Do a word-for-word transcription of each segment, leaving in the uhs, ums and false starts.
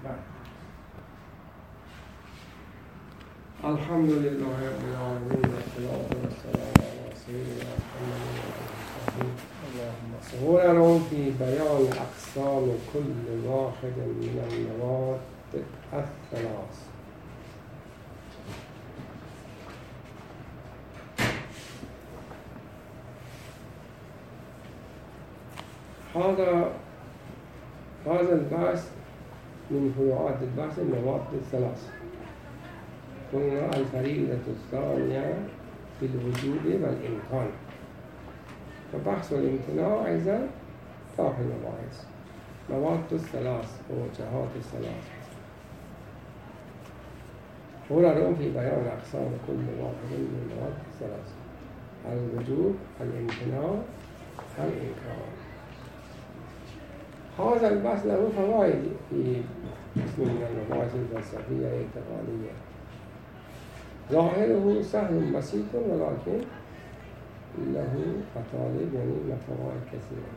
الحمد لله رب العالمين والصلاة والسلام على سيدنا محمد اللهم صل ورا في بيان أقسام كل واحد من النوات الثلاث. هذا هذا البحث من فروعات البحث النوات الثلاث. قلنا الفريضة الثانية في الوجود والإمكان، فبحث الامتناع أيضا داخل المباحث نوات الثلاث ووجهات الثلاث. هنا في بيان أقسام كل واحد من النوات الثلاث: الوجود، الامتناع، الإمكان. هذا البحث له فوائد في قسم من المباحث الفلسفية الاعتقادية. ظاهره سهل بسيط ولكن له مطالب يعني فوائد كثيرة.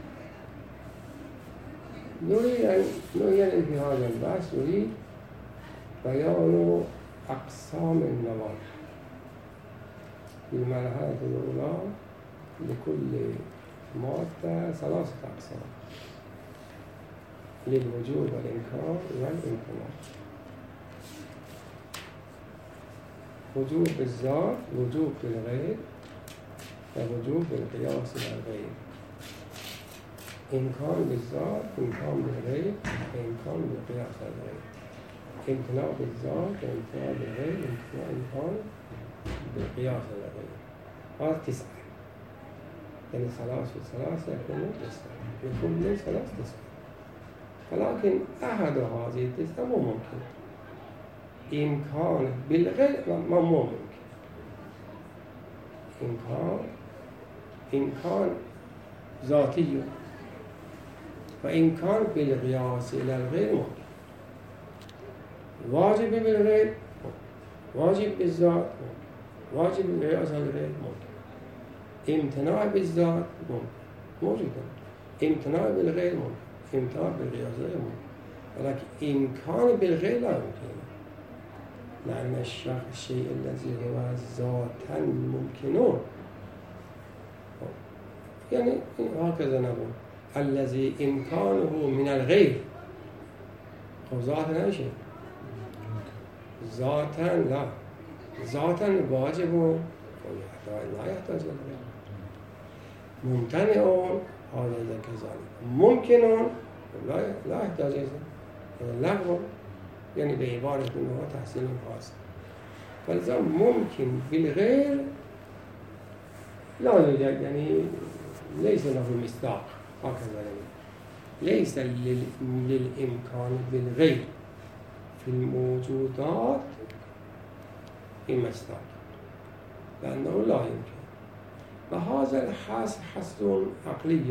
نريد أن نعين في هذا البحث نريد بيان أقسام النوات. في المرحلة الأولى لكل مادة ثلاثة أقسام: للوجود والإمكان والامتناع. وجود بالذات، وجود بالغير، ووجود بالقياس على الغير. إمكان بالذات، إمكان بالغير، إمكان بالقياس على الغير. امتناع بالذات، امتناع بالغير، امتناع إمكان بالقياس على الغير. هذا تسعة، يعني ثلاث وثلاثة يكون تسعة، لكل ثلاث تسعة. ولكن أحد هذه التسعة مو ممكن. إمكان بالغير ما مو ممكن. إمكان إمكان ذاتي، وإمكان بالقياس إلى الغير ممكن. واجب بالغير واجب بالذات، واجب بالقياس على الغير ممكن. امتناع بالذات ممكن موجود، امتناع بالغير ممكن، امتناع بالقياس على الغير ممكن، ولكن إمكان بالغير لا يمكن، لأن الشيء الذي هو ذاتا ممكن، يعني هكذا نقول الذي إمكانه من الغير هو ذاتا شيء، ذاتا لا، ذاتا واجب لا يحتاج إلى الغير، ممتنع هذا كذلك، ممكن لا لا يحتاج إلى اللغو، يعني بعبارة أنه تحصيل خاص. فلذا ممكن بالغير لا يوجد، يعني ليس له مصداق، هكذا يعني ليس للإمكان بالغير في الموجودات مصداق، لأنه لا يمكن. وهذا الحصر حصر عقلي،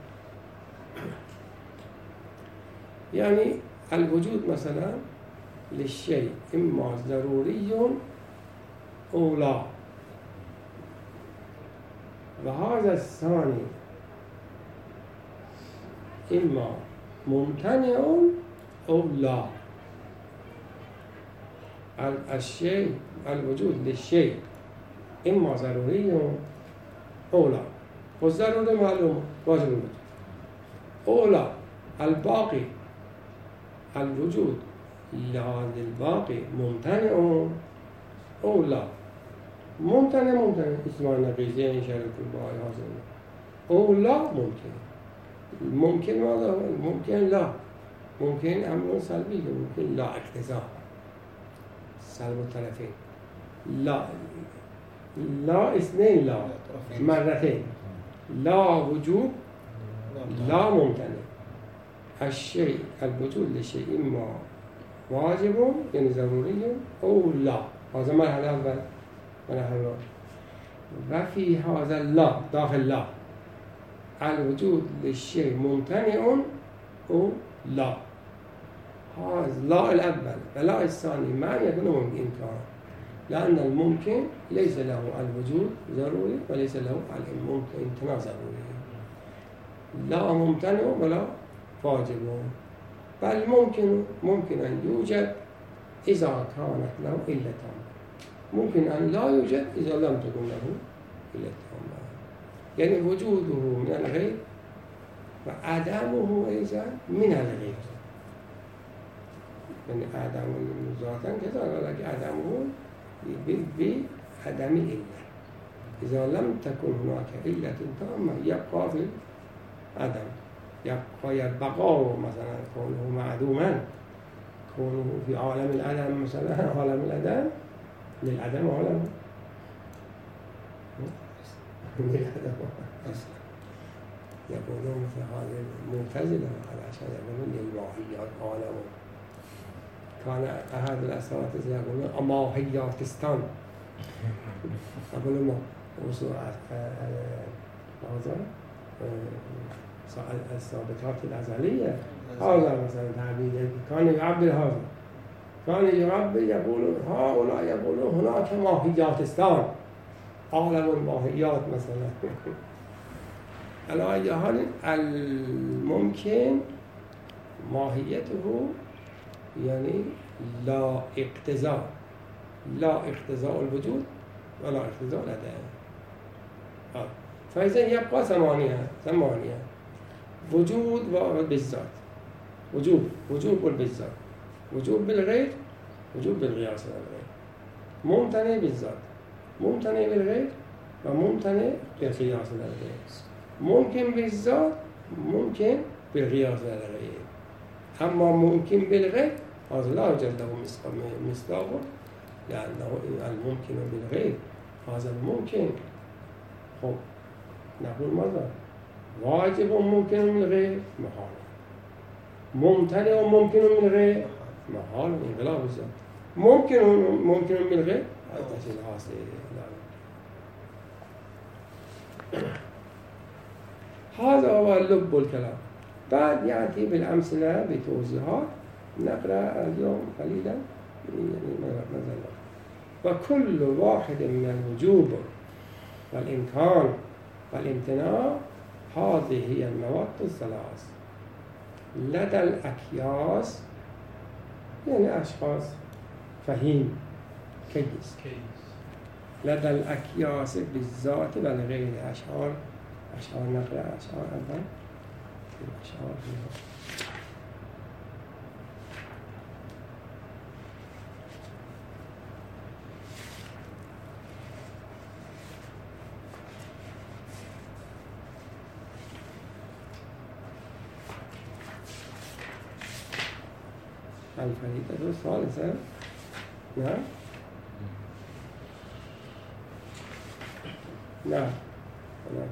يعني الوجود مثلا للشيء إما ضروري أو لا، وهذا الثاني إما ممتنع أو لا. الشيء الوجود للشيء إما ضروري أو لا، والضروري معلوم واجب الوجود، أو لا الباقي الوجود لهذا الباقي ممتنع أو لا. ممتنع ممتنع اسمه نقيضية إن شاء الله أو لا ممكن. ممكن ماذا هو؟ ممكن لا، ممكن أمر سلبي، ممكن لا اقتضاء، سلب الطرفين. لا لا اثنين، لا مرتين، لا وجود لا ممتنع. الشيء الوجود للشيء إما واجب يعني ضروري أو لا، هذا مرحلة أول مرحلة. وفي هذا اللا داخل لا الوجود للشيء ممتنع أو لا، هذا لا الأول. ولا الثاني ما يكون ممكن، لأن الممكن ليس له الوجود ضروري وليس له الامتناع ضروري. لا ممتنع ولا واجب، بل ممكن ممكن أن يوجد إذا كانت له علتان، ممكن أن لا يوجد إذا لم تكن له علتان، يعني وجوده من الغير وعدمه أيضا من الغير، يعني عدم ذاتا كذا ولكن عدمه بعدم العلة. إذا لم تكن هناك علة تامة يبقى في العدم، يبقى البقاء مثلا كونه معدوما، كونه في عالم العدم مثلا، عالم العدم للعدم عالم للعدم أصلا. يقولون مثل هذه المعتزلة علشان يقولون للماهيات عالم. كان أحد الأساتذة يقولون أماهياتستان، يقولون وصول هذا السابقات الأزلية، هذا مثلا تعبير كان يعبر هذا، كان يعبر يقولون هؤلاء يقولون هناك ماهياتستان، عالم الماهيات مثلا. على أي حال الممكن ماهيته يعني لا اقتضاء، لا اقتضاء الوجود ولا اقتضاء العدم. فإذا يبقى ثمانية ثمانية وجود بالذات، وجود وجود بالذات، وجود بالغير، وجود بالقياس على الغير، ممتنع بالذات، ممتنع بالغير، وممتنع بالقياس على الغير، ممكن بالذات، ممكن بالقياس على الغير. أما ممكن بالغير هذا لا يوجد له مصداق، لأنه الممكن بالغير هذا الممكن. خب نقول ماذا؟ واجب ممكن من الغير محال، ممتنع ممكن من الغير محال، انقلاب الذات. ممكن ممكن من الغير التسهيل حاصل. هذا هو لب الكلام. بعد يأتي بالأمثلة بتوضيحات. نقرأ اليوم قليلا مثلا. وكل واحد من الوجوب والإمكان والامتناع هذه هي النواة الثلاث لدى الأكياس، يعني أشخاص فهيم كيس، لدى الأكياس بالذات والغير. أشعار أشعار نقرأ أشعار أول أشعار الفريدة الثالثة. نعم نعم هناك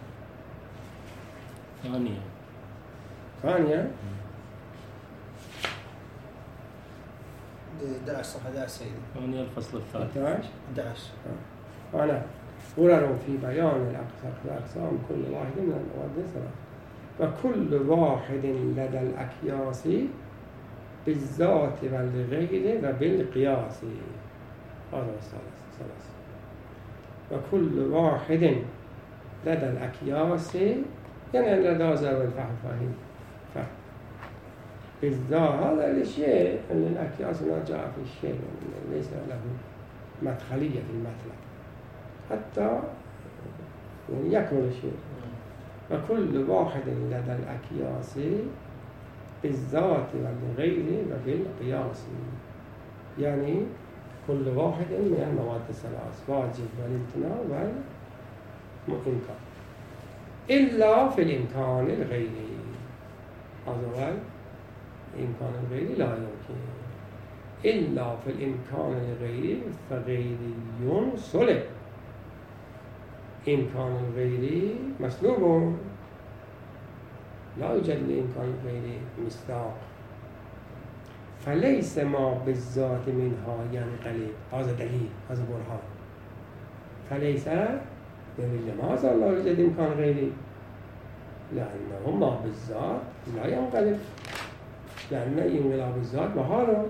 ثانية ثانية أحد عشر صفحة أحد عشر سيدي. ثانية الفصل الثالث أحد عشر أحد عشر. أنا ورر في بيان الأقسام كل واحد من المواد الثلاث. وكل واحد لدى الأكياس بالذات والغير وبالقياس. هذا الثالث. وكل واحد لدى الأكياس يعني لدى ذوي الفهم فاهم فهم بالذات. هذا الشيء أن الأكياس ما جاء في الشيء ليس له مدخلية في المطلق حتى يعني يكمل الشيء. وكل واحد لدى الأكياس بالذات والغير وبالقياس، يعني كل واحد من المواد الثلاث واجب والامتناع والإمكان، إلا في الإمكان الغيري. هذا هو الإمكان الغيري لا يمكن إلا في الإمكان الغيري فغيري سلب. إمكان الغيري مسلوب، لا يوجد لإمكان الغيري مصداق، فليس ما بالذات منها ينقلب. هذا دليل، هذا برهان. فليس دليل لماذا لا يوجد إمكان غيري؟ لأنه ما بالذات لا ينقلب، لأن انقلاب الذات محال.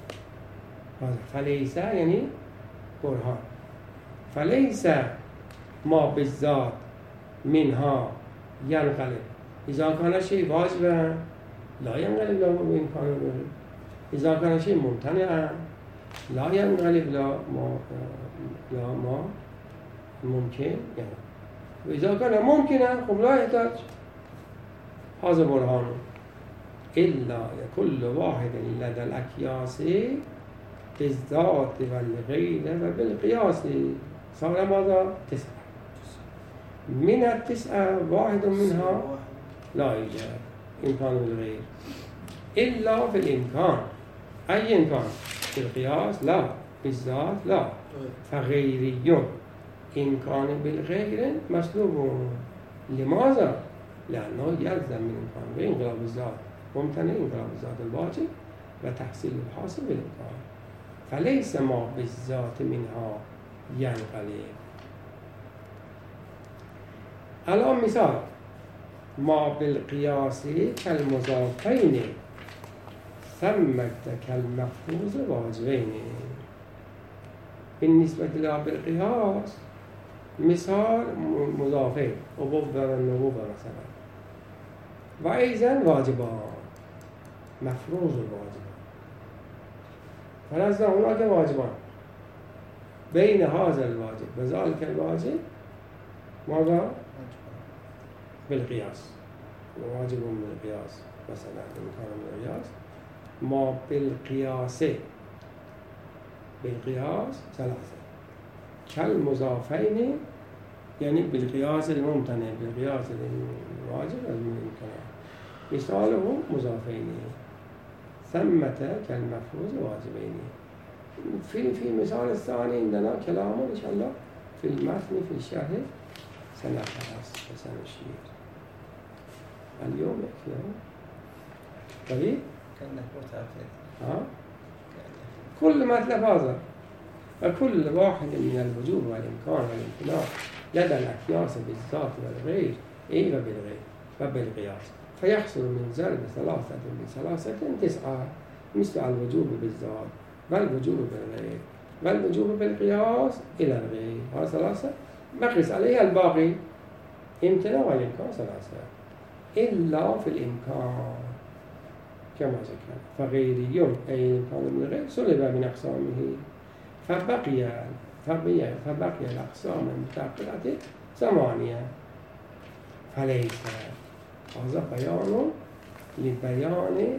فليس يعني برهان. فليس ما بالذات منها ينقلب. إذا كان شيء واجبا لا ينقلب لا بإمكان الغير. إذا كان شيء ممتنعا لا ينقلب لا ما لا ما ممكن يعني. وإذا كان ممكنا خب لا يحتاج هذا برهان. إلا كل واحد لدى الأكياس بالذات والغير وبالقياس صار ماذا؟ تسعة. من التسعة واحد منها لا يوجد إمكان بالغير إلا في الإمكان. أي إمكان؟ في القياس لا، بالذات لا، فغيري إمكان بالغير مسلوب. لماذا؟ لأنه يلزم من إمكان بإنقلاب الذات ممتنع إنقلاب الذات الواجب وتحصيل الحاصل بالإمكان، فليس ما بالذات منها ينقلب. الآن مثال ما بالقياس كالمضافين ثمة كالمفروض واجبين. بالنسبة له بالقياس مثال مضافين أبوة والنبوة مثلا، وأيضا واجبان مفروض الواجبان. فلازم هناك واجبان بين هذا الواجب وذلك الواجب ماذا؟ بالقياس. واجب من القياس مثلا إن كان من القياس ما بالقياس بالقياس ثلاثة كالمضافين يعني بالقياس الممتنع بالقياس الواجب الممتنع. مثاله مضافين ثمة كالمفروض واجبين. في في مثال الثاني عندنا كلام إن شاء الله في المتن في الشرح سنبحث وسنشير. اليوم يكفي. طيب ها كل مطلب هذا وكل واحد من الوجوب والإمكان والامتناع لدى الأكياس بالذات والغير أي وبالغير وبالقياس، فيحصل من ضرب ثلاثة بثلاثة تسعة، مثل الوجوب بالذات والوجوب بالغير والوجوب بالقياس إلى الغير. هذا ثلاثة مقيس عليها الباقي امتناع والإمكان ثلاثة إلا في الإمكان كما ذكر. فغيري أي الإمكان من الغير سلب من أقسامه فبقي فبقي فبقي الأقسام المتعقلة ثمانية. فليس هذا بيان لبيان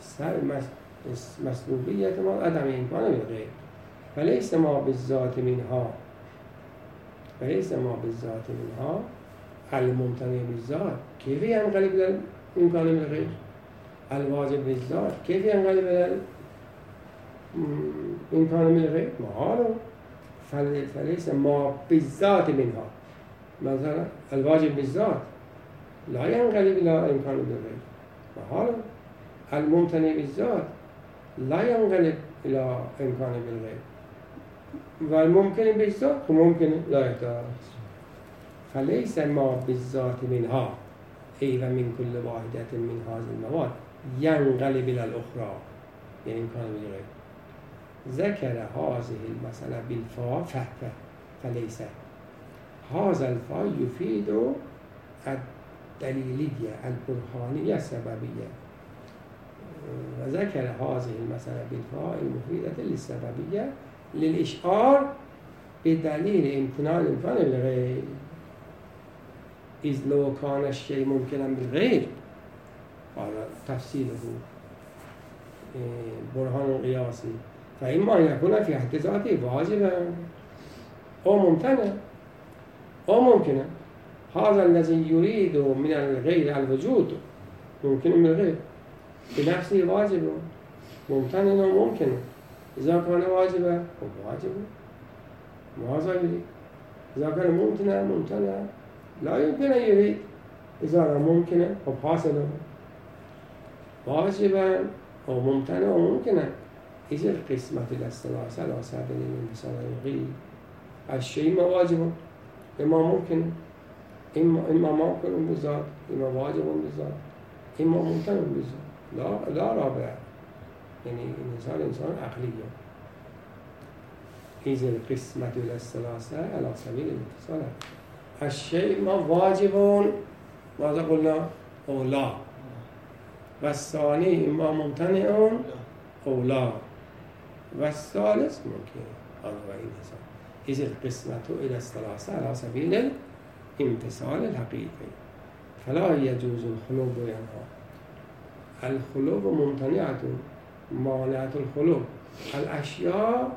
مسلوبية عدم إمكان الغير. فليس ما بالذات منها فليس ما بالذات منها الممتنع بالذات كيف ينقلب إلى الإمكان من الغير؟ الواجب بالذات كيف ينقلب إلى الإمكان من الغير؟ محاله. فليس ما بالذات منها مثلا الواجب بالذات لا ينقلب إلى الإمكان من الغير محاله. الممتنع بالذات لا ينقلب إلى إمكان بالغير، والممكن بالذات ممكن لا يحتاج. فليس ما بالذات منها أي ومن كل واحدة من هذه المواد ينقلب إلى الأخرى يعني إمكان بالغير. ذكر هذه المسألة بالفاء فهو فليس. هذا الفاء يفيد الدليلية البرهانية السببية، وذكر هذه المسألة بالفاء المفيدة للسببية للإشعار بدليل امتناع الإمكان بالغير. إذ لو كان الشيء ممكنا بالغير هذا تفسيره برهان قياسي فإما أن يكون في حد ذاته واجبا أو ممتنع أو ممكنا. هذا الذي يريد من الغير الوجود ممكن من الغير بنفسه واجب ممتنع وممكن. إذا كان واجبا هو واجب ماذا يريد؟ إذا كان ممتنع ممتنع لا يمكن أن يريد. إذا كان ممكنا هو حاصل واجبا أو ممتنع وممكنا. إذا القسمة الثلاثة لا سبيل للانفصال الغير. الشيء ما واجب إما ممكن إما إما ممكن بالذات إما واجب بالذات إما ممتنع بالذات لا لا رابع يعني الإنسان إنسان عقلي. إذا القسمة الثلاثة على سبيل الانفصال الشيء ما واجب ماذا قلنا؟ أو لا والثاني إما ممتنع أو لا، والثالث ممكن أربعين حساب. إذ القسمة إلى الثلاثة على سبيل الامتثال الحقيقي، فلا يجوز الخلو بينها. الخلو ممتنعة مانعة الخلو. الأشياء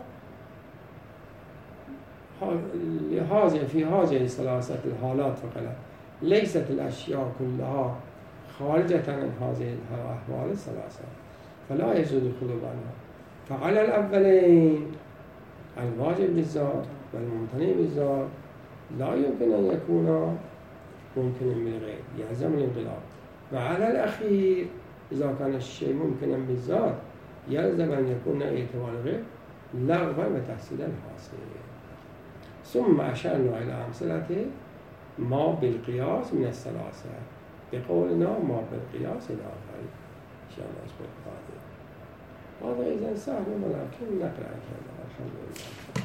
لهذه في هذه الثلاثة الحالات فقط، ليست الأشياء كلها خارجة عن هذه الأحوال الثلاثة، فلا يجوز الخلو عنها. فعلى الأولين الواجب بالذات والممتنع بالذات لا يمكن أن يكون ممكنا بالغير، يلزم الانقلاب. وعلى الأخير إذا كان الشيء ممكنا بالذات يلزم أن يكون اعتبار الغير لغوا وتحصيل الحاصل. ثم أشرنا إلى أمثلة ما بالقياس من الثلاثة بقولنا ما بالقياس إلى آخره إن شاء الله أسبوع القادم. هذا إذا سهل ولكن نقرأ إن شاء الله. الحمد لله.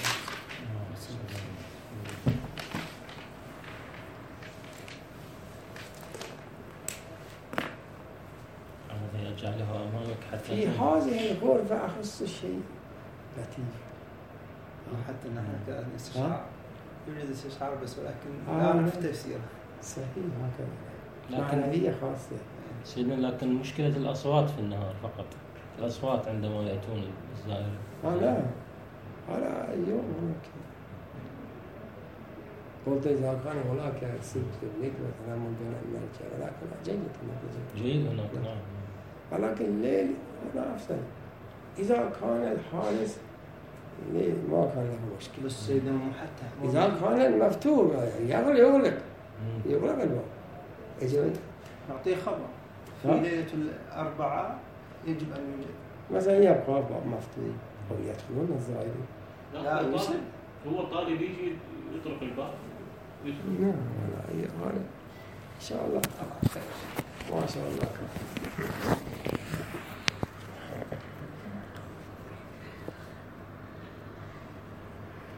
جعلها أمامك حتى في هذه الغرفة أخص الشيء لطيف. حتى نحن الاستشعار يوجد استشعار بس ولكن آه. لا نعرف تفسيره. صحيح هكذا. لكن معنوية خاصة. سيدنا لكن مشكلة الأصوات في النهار فقط. الأصوات عندما يأتون الزائر. آه لا. على اليوم هناك. قلت إذا كان هناك سبت الليل مثلا ممكن أن نرجع، ولكن جيد هناك. جيد هناك نعم. ولكن الليل هنا أفضل. إذا كان الحارس الليل ما كان له مشكلة. بس سيدنا محتى. إذا كان المفتوح يغلق يغلق يغلق الباب. يجب نعطيه خبر. في ليلة الأربعاء يجب أن يوجد. مثلا يبقى باب مفتوح أو يدخلون الزائرين. لا الطالب هو الطالب يجي يطرق الباب. نعم ولا أي حال. إن شاء الله. ما شاء الله.